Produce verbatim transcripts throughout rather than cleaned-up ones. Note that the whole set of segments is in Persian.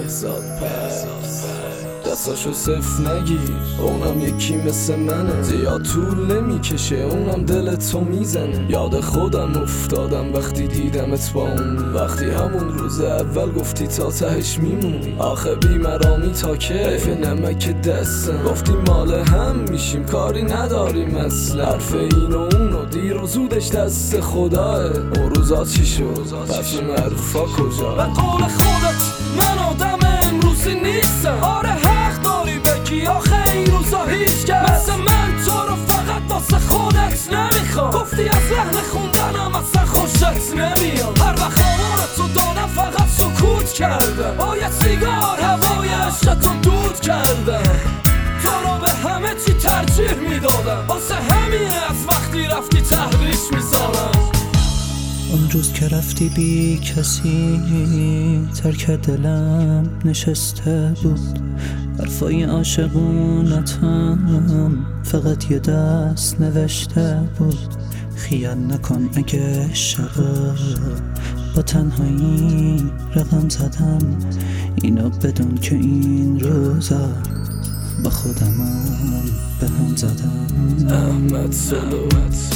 بهزاد پس دستاشو صفر نگیر، اونم یکی مثل منه، زیاد طول نمیکشه اونم دلتو میزنه. یاد خودم افتادم وقتی دیدمت با اون، وقتی همون روز اول گفتی تا تهش میمونی. آخه بیمرامی تا که حیف نمک دستم، گفتی مال هم میشیم کاری نداریم اصلا. حرف این و اون و دیر و زودش دست خداه، اون روزا چی شد پس اون حرفا کجا؟ به قول خودت من آدم امروزی نیستم، آره حق داری بگی آخه این روزا هیچ کس مثل من تو رو فقط واسه خودت نمیخوام. گفتی از لحن خوندنم اصلا خوشت نمیاد، هر وقت آوارتو دادم فقط سکوت کردم، با یه سیگار هوای عشقتو دود کردم. تو رو به همه چی ترجیح میدادم، واسه همینه از وقتی رفتی تحریش میذارم. اون روز که رفتی بی کسی ترک دلم نشسته بود، حرفای عاشقونتم فقط یه دست نوشته بود. خیال نکن اگه شبا با تنهایی رقم زدم، اینو بدون که این روزا با خودمم به هم زدم. احمد سلو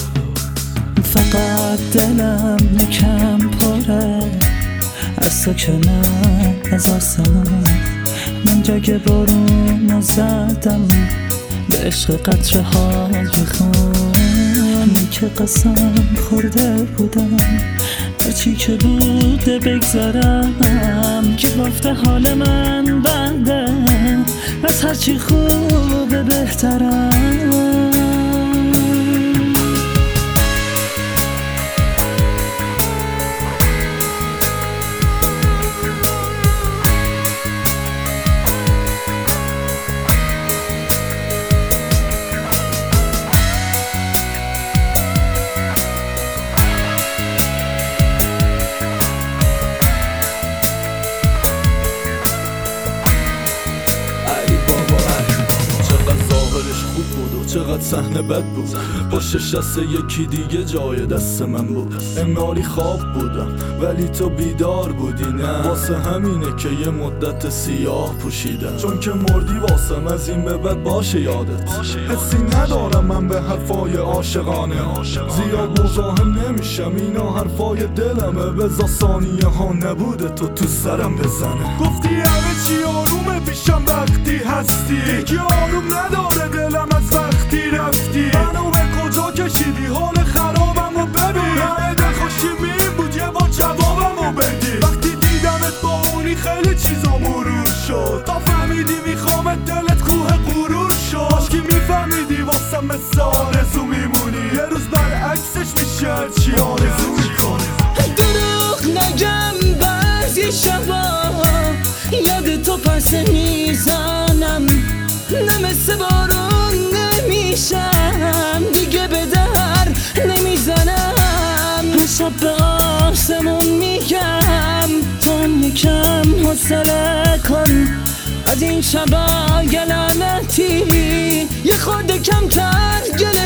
فقط دلم نکم پره از تو که نه از آسمان، من جگه بارون نزدم به عشق قطره های خون. من که قسم خورده بودم هرچی که بوده بگذارم، که گفته حال من بنده از هرچی خوبه بهترم. چقدر صحنه بد بود، پشت دست یکی دیگه جای دست من بود. انگاری خواب بودم ولی تو بیدار بودی، نه واسه همینه که یه مدت سیاه پوشیدم، چون که مردی واسم از این به بعد باشه یادت. حسی ندارم من به حرفای عاشقانه، زیاد مزاحم نمیشم اینا حرفای دلمه، بذار ثانیه ها نبوده تو تو سرم بزنه. گفتی همه چی آرومه پیشم وقتی هستی، یکی آروم نداره دلم از وقتی رفتی. منو به کجا کشیدی حال خرابم و ببین، همه دل خوشیمی بود یه بار جوابم و بدی. وقتی دیدمت با اونی خیلی چیزا مرور شد، تا فهمیدی میخوامت دلت کوه غرور شد. کاشکی میفهمیدی واسم مثل آرزو میمونی، یه روز برعکسش میشه هرچی آرزو میکنی. دروغ نگم بعضی شبا یاد تو پرسه میزنم، نه مثل بارون نمیشم دیگه به در نمیزنم. هر شب به آسمون میگم تو هم یکم حوصله کن، از این شبا گلانتی یه خورده کمتر گله